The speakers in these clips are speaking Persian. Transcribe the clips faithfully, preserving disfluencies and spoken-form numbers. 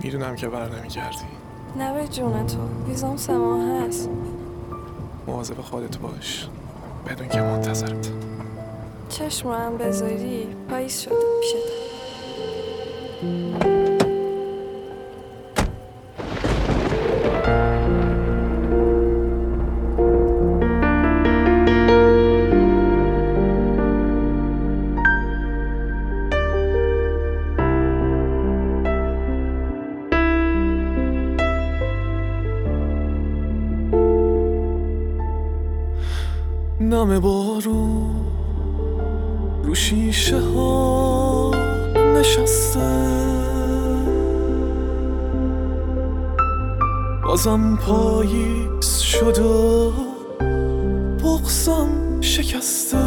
میدونم که بر نمیگردی. نه به جون تو، ویزام سه ماه هست. مواظب خودت باش، بدون که منتظرت. چشم رو هم بذاری پاییز شده پیشت. نم بارون رو شیشه ها نشسته، بازم پاییز شد و بغضم شکسته.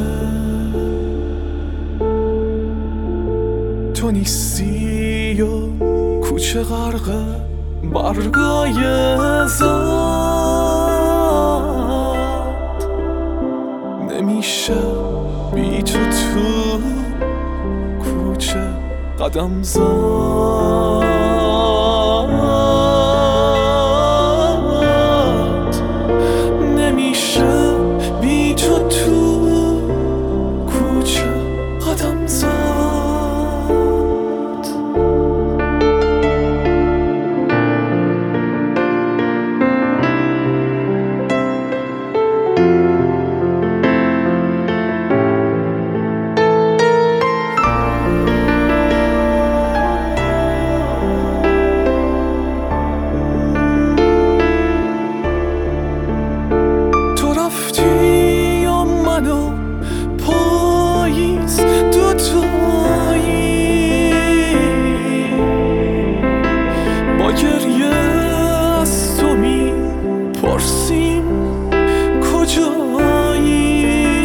تو نیستی و کوچه غرق برگای زد، نمیشه بی تو تو کوچه قدم زد. نمیشه بی تو تو کوچه قدم زد. با گریه از تو می پرسیم کجایی.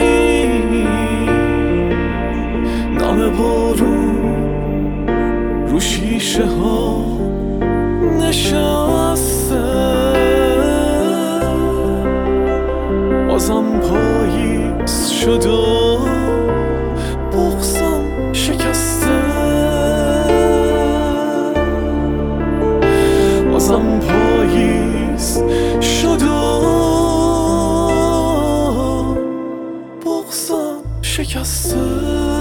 نم بارون رو شیشه ها نشسته، بازم پاییز شد و بغضم شکسته. بازم پاییز شد و بغضم شکسته.